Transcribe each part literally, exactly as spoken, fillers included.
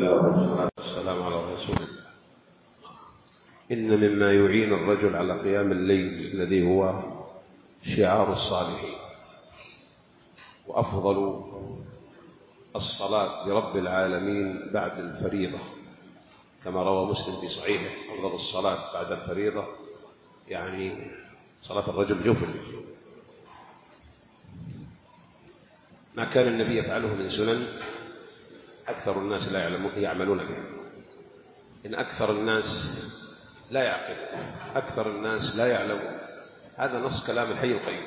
لله والصلاة والسلام على رسول الله. إن مما يعين الرجل على قيام الليل الذي هو شعار الصالحين وأفضل الصلاة لرب العالمين بعد الفريضة، كما روى مسلم في صحيحه: أفضل الصلاة بعد الفريضة يعني صلاة الرجل جوف الليل. ما كان النبي يفعله من سنن أكثر الناس لا يعلمون يعملون به. إن أكثر الناس لا يعقلون، أكثر الناس لا يعلمون. هذا نص كلام الحي القيوم.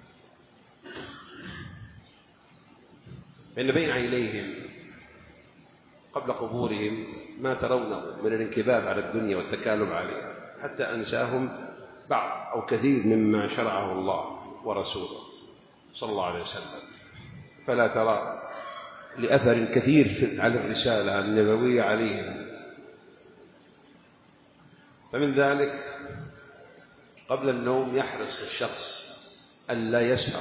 فإن بين عينيهم قبل قبورهم ما ترونه من الانكباب على الدنيا والتكالب عليها، حتى أنساهم بعض أو كثير مما شرعه الله ورسوله صلى الله عليه وسلم. فلا ترى لأثر كثير على الرسالة النبوية عليهم. فمن ذلك قبل النوم يحرص الشخص أن لا يسهر،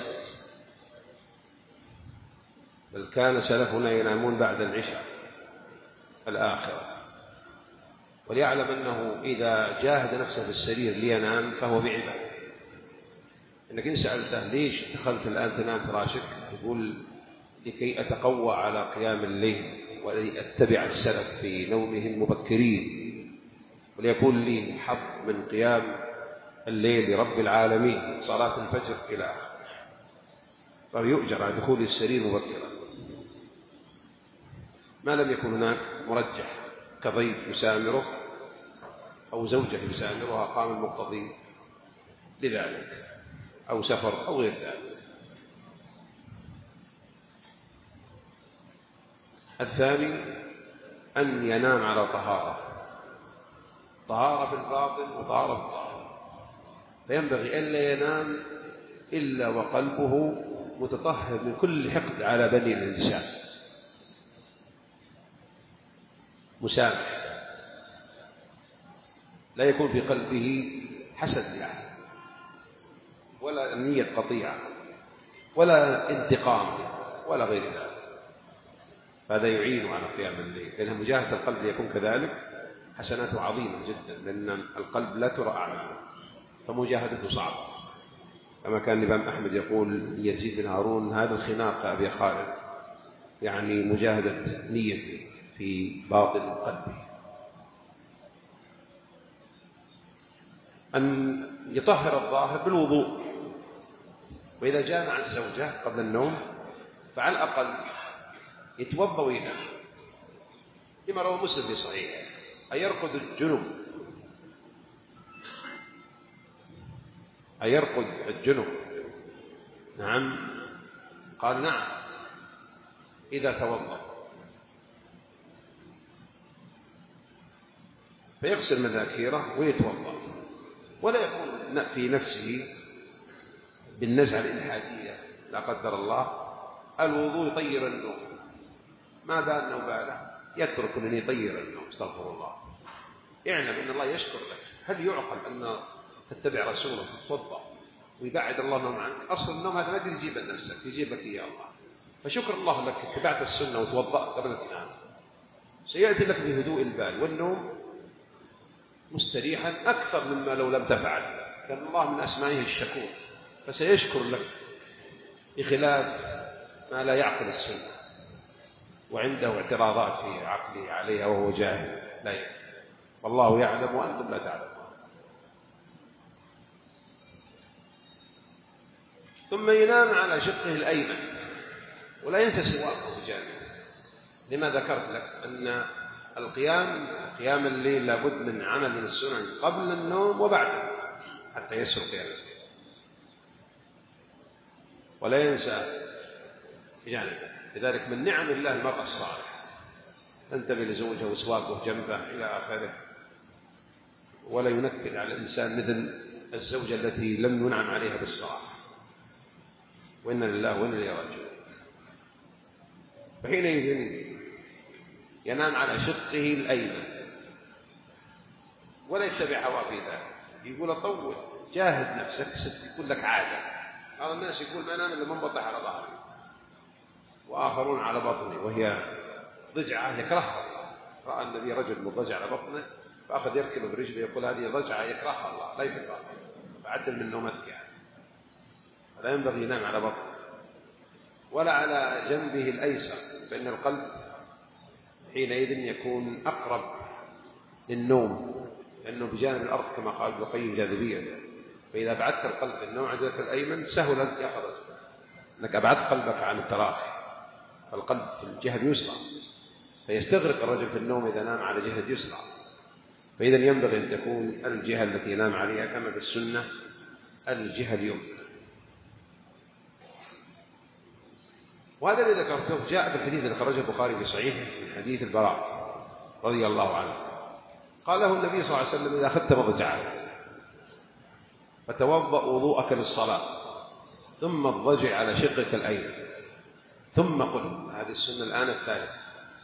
بل كان سلفنا ينامون بعد العشاء الآخرة، وليعلم أنه إذا جاهد نفسه في السرير لينام فهو بعبادة. إنك إن سألته ليش دخلت الآن تنام فراشك، يقول لكي أتقوى على قيام الليل ولأتبع السلف في نومهم مبكرين، وليكون لي حظ من قيام الليل لرب العالمين صلاة الفجر إلى آخره. فهو يؤجر على دخول السرير مبكرا ما لم يكن هناك مرجح كضيف يسامره أو زوجة يسامرها قام المقتضي لذلك، أو سفر أو غير ذلك. الثاني أن ينام على طهارة، طهارة في الباطن وطهارة في الظاهر. فينبغي ألا ينام إلا وقلبه متطهر من كل حقد على بني الإنسان، مسامح، لا يكون في قلبه حسد يعني، ولا نية قطيعة، ولا انتقام، ولا غير ذلك. هذا يعين على قيام الليل، لأن مجاهدة القلب يكون كذلك حسناته عظيمة جدا، لأن القلب لا ترى أعماله، فمجاهدته صعبة. كما كان الإمام أحمد يقول يزيد بن هارون: هذا الخناق أبي خالد، يعني مجاهدة نيته في باطن قلبه. أن يطهر الظاهر بالوضوء، وإذا جامع الزوجة قبل النوم فعلى الأقل يتوضأ وينام، لما روى مسلم في صحيحه: أيرقد الجنب أيرقد الجنب نعم، قال: نعم إذا توضأ. فيغسل مذاكيره ويتوضأ، ولا يكون في نفسه بالنزعة الإلحادية لا قدر الله الوضوء يطير النوم، ما بالنا وباله يترك أن يطير النوم، استغفر الله. اعلم أن الله يشكر لك. هل يعقل أن تتبع رسوله تتوضأ ويبعد الله النوم عنك؟ أصل النوم هذا ما يقدر يجيب نفسك، يجيبك إياه الله. فشكر الله لك اتبعت السنة وتوضأ قبل تنام، سيأتي لك بهدوء البال والنوم مستريحا أكثر مما لو لم تفعل، لأن الله من أسمائه الشكور، فسيشكر لك بخلاف ما لا يعقل السنة وعنده اعتراضات في عقله عليها وهو جاهل لا يعلم. والله يعلم وأنتم لا تعلمون. ثم ينام على شقه الأيمن، ولا ينسى سواقه بجانبه. لما ذكرت لك أن القيام قيام الليل لابد من عمل من السنن قبل النوم وبعده حتى يسر قيام الليل، ولا ينسى بجانبه. لذلك من نعم الله المرأة الصالح، تنتبه لزوجها وسواقه جنبه إلى آخره، ولا ينكد على الإنسان مثل الزوجة التي لم ينعم عليها بالصلاة. وإنا لله وإنا إليه راجعون. فحينئذ ينام على شقه الأيمن ولا يتبع هواه في ذلك. يقول أطول، جاهد نفسك ستكون لك عادة. بعض الناس يقول ما نام إلا منبطح على ظهري، وآخرون على بطني، وهي ضجعة يكرهها. رأى النبي رجل مضجع على بطنه فأخذ يركب برجله يقول هذه ضجعة يكرهها الله لا يحبها، فعدل من نومتك يعني. فلا ينبغي ينام على بطنه ولا على جنبه الأيسر، فإن القلب حينئذ يكون أقرب للنوم، لأنه بجانب الأرض كما قال ابن القيم جاذبيا، فإذا أبعدت القلب بالنوم عن جانبك الأيمن سهل يخرج، أنك أبعدت قلبك عن التراخي، فالقلب في الجهة اليسرى، فيستغرق الرجل في النوم إذا نام على جهة يسرى. فإذا ينبغي أن تكون الجهة التي ينام عليها كما في السنة الجهة اليمنى. وهذا الذي ذكرته جاء في الحديث الذي خرجه البخاري في صحيحه من حديث البراء رضي الله عنه، قال له النبي صلى الله عليه وسلم إذا أخذت مضجعك فتوضأ وضوءك للصلاة ثم اضطجع على شقك الأيمن ثم قل، هذه السنة الآن الثالثة،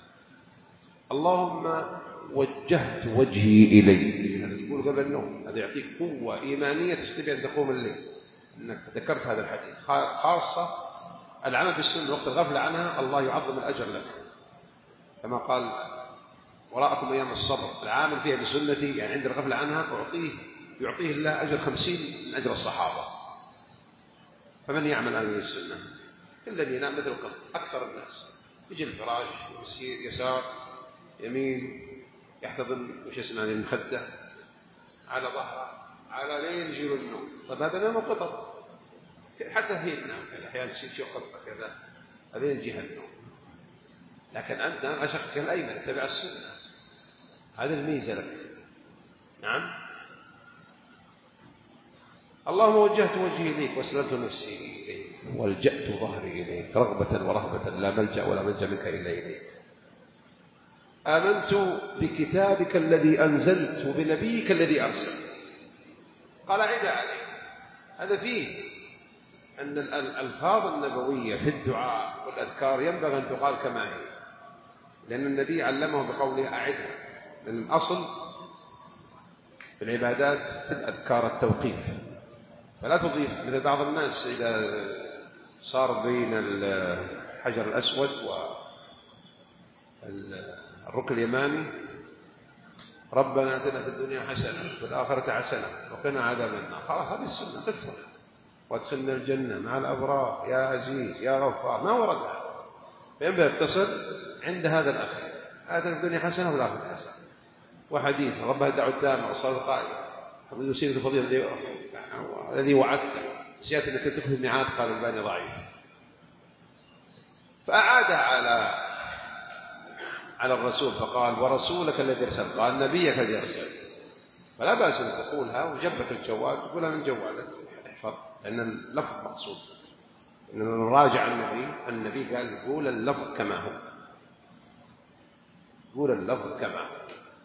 اللهم وجهت وجهي إليك، هذا يقول قبل النوم، هذا يعطيك قوة إيمانية تستطيع أن تقوم الليل، أنك ذكرت هذا الحديث. خاصة العمل بالسنة وقت الغفلة عنها الله يعظم الأجر لك، كما قال وراءكم أيام الصبر، العامل فيها بسنتي يعني عند الغفلة عنها أعطيه يعطيه الله أجر خمسين من أجر الصحابة. فمن يعمل هذه السنة إلا أن ينام مثل القلب أكثر الناس، يجي الفراش يسير يسار يمين يحتضن وش اسمه المخدة على ظهره على لين يجيله النوم. طيب هذا نوم قطط، حتى هي تنام أحيانا تشيل قطة كذا هذين الجهة النوم، لكن أنت نام على شقك الأيمن تبع السنة، هذا الميزة لك. نعم. اللهم وجهت وجهي إليك واسلمت نفسي إليك والجأت ظهري إليك رغبة ورهبة لا ملجأ ولا ملجأ منك إلا إليك. آمنت بكتابك الذي أنزلت وبنبيك الذي أرسلت. قال عيد عليه، هذا فيه أن الألفاظ النبوية في الدعاء والأذكار ينبغي أن تقال كما هي، لأن النبي علمه بقوله أعدها، لأن الأصل في العبادات في الأذكار التوقيف، فلا تضيف مثل بعض الناس إذا صار بين الحجر الأسود والركن اليماني ربنا آتنا في الدنيا حسنة وفي الآخرة حسنة وقنا عذاب النار، خلاص هذه السنة تكفر، وادخلنا الجنة مع الأبرار يا عزيز يا غفار، ما ورد هذا، فينبغي يقتصر عند هذا الأخير، آتنا في الدنيا حسنة وفي الآخرة حسنة. وحديث ربها الدعوة التامة والصلاة القائمة وسيلة الفضيلة الذي وعدته، زيادة التي تكفي الميعاد قال الباني ضعيف. فأعاد على على الرسول فقال ورسولك الذي أرسلت، قال نبيك الذي أرسلت. فلا بأس أن تقولها وجبك الجوال تقولها من جوالك احفظ، لأن اللفظ مقصود، إننا نراجع النبي، النبي قال قول اللفظ كما هو، قول اللفظ كما هو.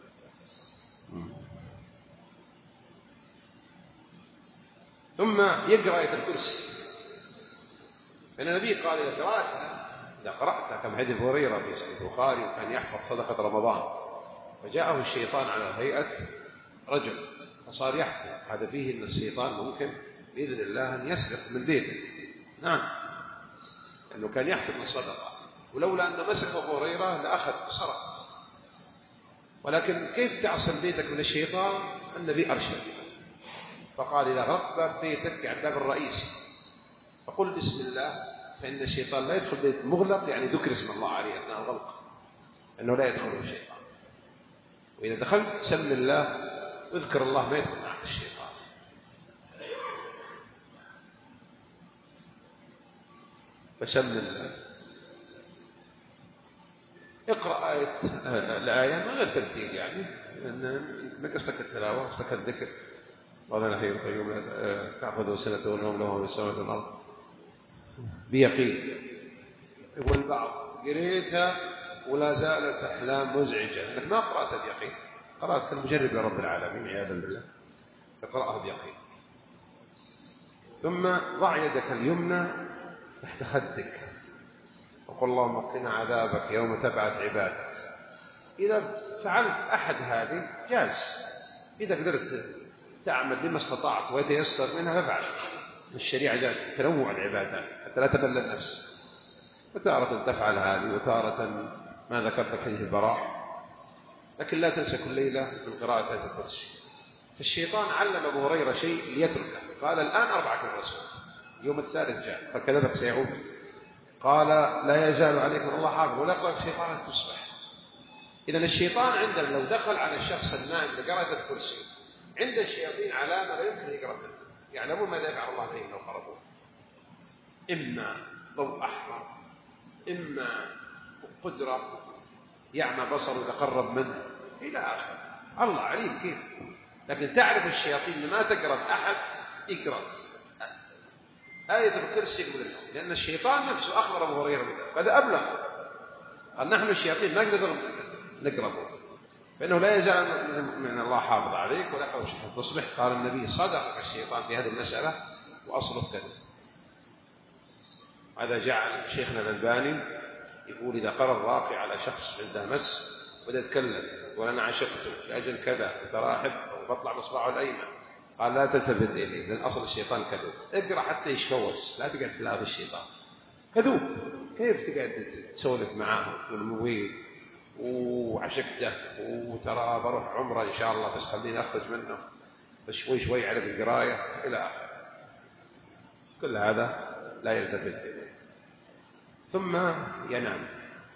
ثم يقرأ آية الكرسي، فإن النبي قال إذا قرأتها إذا قرأتها كما حديث هريرة في صحيح البخاري كان يحفظ صدقة رمضان، فجاءه الشيطان على هيئة رجل فصار يحفظ، هذا فيه أن الشيطان ممكن بإذن الله أن يسرق من بيته. نعم، لأنه كان يحفظ الصدقة، ولولا أن مسك أبو هريرة لأخذ سرق، ولكن كيف تعصم بيتك من الشيطان؟ النبي أرشد فقال إذا غلقت باب بيتك يعني الباب الرئيسي فقل بسم الله، فإن الشيطان لا يدخل بيت مغلق، يعني ذكر اسم الله عليه أثناء الغلق أنه لا يدخل الشيطان، وإذا دخلت سم الله اذكر الله ما يدخل معك الشيطان. فسم الله، اقرأ آية الآية من غير ترتيب، يعني أنت قصدك التلاوة قصدك الذكر، قال الحي القيوم تأخذه سنة ونوم له من السماوات والأرض بيقين. يقول البعض قريتها ولا زالت أحلام مزعجة، أنك ما قرأتها بيقين، قرأت كالمجرب لرب العالمين عياذا بالله، فقرأها بيقين. ثم ضع يدك اليمنى تحت خدك وقل اللهم قنا عذابك يوم تبعث عبادك. إذا فعلت أحد هذه جاز، إذا قدرت تعمل بما استطعت ويتيسر منها فافعل، الشريعة جاءت تنوع العبادات حتى لا تمل النفس، وتارة تفعل هذه وتارة ما ذكرت في حديث البراء لكن لا تنسى كل ليلة من قراءة آية الكرسي. فالشيطان علم أبو هريرة شيء ليتركه، قال الآن أربعة الرسول. يوم الثالث جاء قال كذبك سيعود، قال لا يزال عليكم الله حافظ ولا يقرأك شيطان أن تصبح. إذا الشيطان عندنا لو دخل على الشخص النائم لقراءة الكرسي، عند الشياطين علامة لا يمكن يقرأ منها، يعلمون ماذا يفعل الله بهم لو قربوه، إما ضوء أحمر، إما قدرة يعمى بصره يتقرب منه إلى آخر. الله عليم كيف. لكن تعرف الشياطين ما تقرب أحد يكرز آية الكرسي يقول لك، لأن الشيطان نفسه أخبر أبو هريرة بذلك، هذا أبلغ، قال نحن الشياطين ما نقدر نقربه، فإنه لا يزال من الله حافظ عليك ولا قوش تصبح. قال النبي صدق الشيطان في هذه المسألة وأصله كذب. هذا جعل شيخنا الألباني يقول إذا قرأ الراقي على شخص عنده مس بدأ يتكلم يقول أنا عشقته لأجل كذا ترى أحب أو بطلع مصباحه الأيمن، قال لا تلتفت إليه لأن أصل الشيطان كذوب، اقرأ حتى يشكوس، لا تقعد تلاقي الشيطان كذوب. كيف تقعد تسولف معاه وتقول مويل وعشقته وترى بروح عمره إن شاء الله بس خليني أخرج منه بس شوي شوي يعرف القراية إلى آخره. كل هذا لا يلتفت إليه. ثم ينام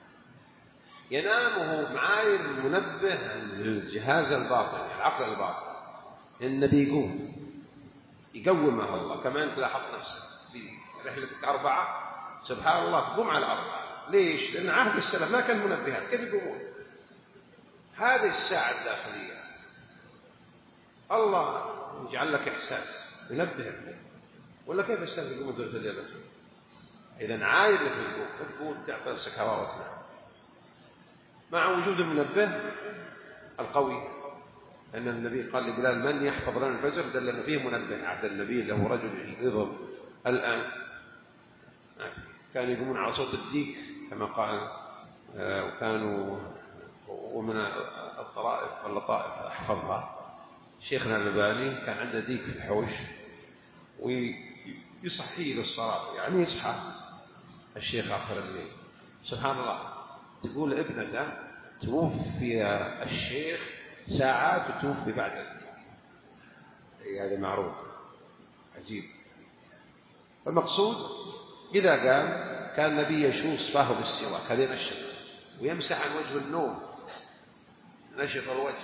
ينام وهو معاير منبه الجهاز الباطني العقل الباطني. النبي يقوم يقومه الله. كمان تلاحظ نفسك في رحلتك أربعة سبحان الله تقوم على أربعة. ليش؟ لأن عهد السلف ما كان منبهات، كيف يقومون؟ هذه الساعة الداخلية الله يجعل لك إحساس ينبهك. ولا كيف السلف يقومون ثلث الليل؟ إذا عاير لك تقوم تقوم تعطي نفسك هواء وتنام مع وجود المنبه القوي. أن النبي قال لبلال من يحفظ لنا الفجر؟ دل أن فيه منبه. عهد النبي له رجل يضرب الآن كانوا يقومون على صوت الديك كما قال، وكانوا ومن الطرائف واللطائف أحفظها شيخنا الألباني كان عنده ديك في الحوش ويصحيه للصلاة، يعني يصحى الشيخ آخر الليل. سبحان الله تقول ابنته توفي الشيخ ساعات وتوفي بعد الديك، هذا معروف عجيب. المقصود إذا قام كان النبي يشوص فاه بالسواك هذه نشط ويمسح عن وجه النوم نشط الوجه.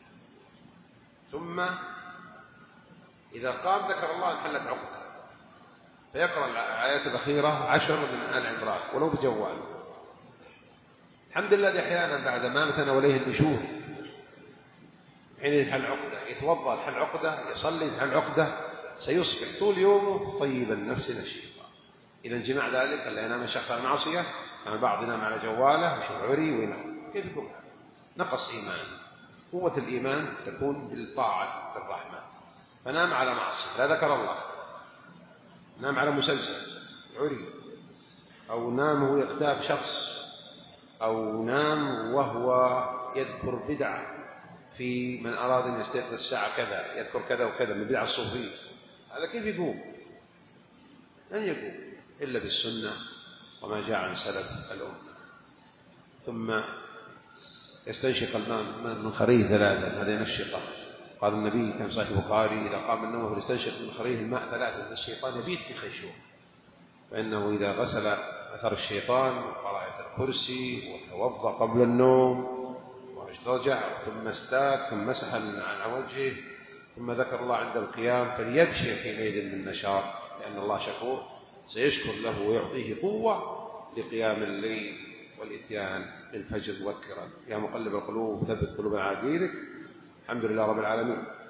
ثم إذا قام ذكر الله انحلت عقده فيقرأ الآيات الأخيرة عشر من آل عمران ولو بجوال. الحمد لله أحيانا بعد ما مثلا وليه النشور حين ينحل عقده يتوضأ ينحل عقده يصلي ينحل عقده سيصبح طول يومه طيب النفس نشيطا. إذا انجمع ذلك ألا ينام الشخص على معصية، أما بعض ينام على جواله يشوف عري وينام. كيف يكون؟ نقص إيمان. قوة الإيمان تكون بالطاعة بالرحمة. فنام على معصية لا ذكر الله، نام على مسلسل عري، أو نام وهو يغتاب شخص، أو نام وهو يذكر بدعة في من أراد أن يستيقظ الساعة كذا يذكر كذا وكذا من بدعة الصوفية، هذا كيف يقوم؟ لن يقوم إلا بالسنة وما جاء عن سلف الأمة. ثم يستنشق الماء من خريه ثلاثة، هذه الشقة. قال النبي كان صحيح البخاري إذا قام النوم فليستنشق من خريه الماء ثلاثة، الشيطان يبيت في خيشوم، فإنه إذا غسل أثر الشيطان وقرأ آية الكرسي وتوضأ قبل النوم ورجع ثم استاك ثم مسح عن وجهه ثم ذكر الله عند القيام فليبشر حينئذ من نشاط، لأن الله شكور سيشكر له ويعطيه قوة لقيام الليل والإتيان للفجر مبكرا. يا مقلب القلوب ثبت قلوبنا على دينك. الحمد لله رب العالمين.